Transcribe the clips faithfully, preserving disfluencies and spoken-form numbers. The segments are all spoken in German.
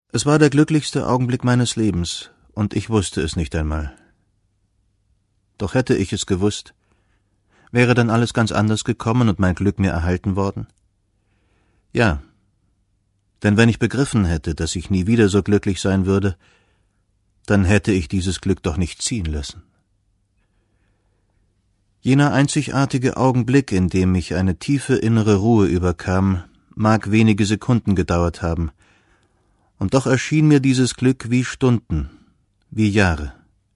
Es war der glücklichste Augenblick meines Lebens, und ich wusste es nicht einmal. Doch hätte ich es gewusst, wäre dann alles ganz anders gekommen und mein Glück mir erhalten worden? Ja, denn wenn ich begriffen hätte, dass ich nie wieder so glücklich sein würde, dann hätte ich dieses Glück doch nicht ziehen lassen. Jener einzigartige Augenblick, in dem mich eine tiefe innere Ruhe überkam, mag wenige Sekunden gedauert haben, und doch erschien mir dieses Glück wie Stunden, wie Jahre.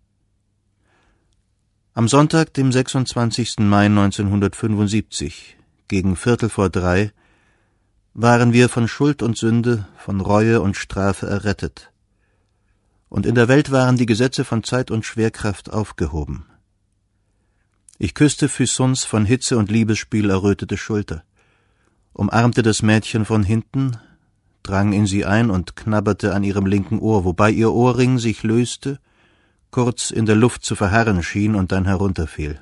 Am Sonntag, dem sechsundzwanzigsten Mai neunzehnhundertfünfundsiebzig, gegen Viertel vor drei, waren wir von Schuld und Sünde, von Reue und Strafe errettet, und in der Welt waren die Gesetze von Zeit und Schwerkraft aufgehoben. Ich küsste Füssons von Hitze und Liebesspiel errötete Schulter, umarmte das Mädchen von hinten, drang in sie ein und knabberte an ihrem linken Ohr, wobei ihr Ohrring sich löste, kurz in der Luft zu verharren schien und dann herunterfiel.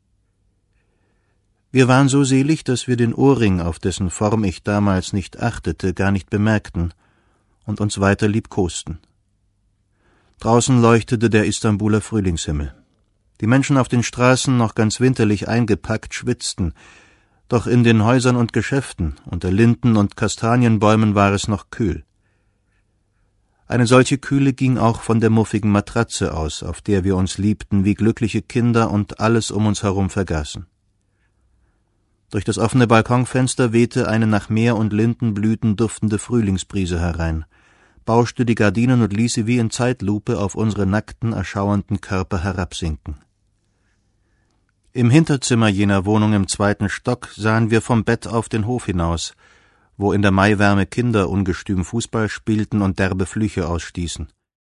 Wir waren so selig, dass wir den Ohrring, auf dessen Form ich damals nicht achtete, gar nicht bemerkten und uns weiter liebkosten. Draußen leuchtete der Istanbuler Frühlingshimmel. Die Menschen auf den Straßen, noch ganz winterlich eingepackt, schwitzten, doch in den Häusern und Geschäften, unter Linden und Kastanienbäumen war es noch kühl. Eine solche Kühle ging auch von der muffigen Matratze aus, auf der wir uns liebten wie glückliche Kinder und alles um uns herum vergaßen. Durch das offene Balkonfenster wehte eine nach Meer und Lindenblüten duftende Frühlingsbrise herein, bauschte die Gardinen und ließ sie wie in Zeitlupe auf unsere nackten, erschauernden Körper herabsinken. Im Hinterzimmer jener Wohnung im zweiten Stock sahen wir vom Bett auf den Hof hinaus, wo in der Maiwärme Kinder ungestüm Fußball spielten und derbe Flüche ausstießen.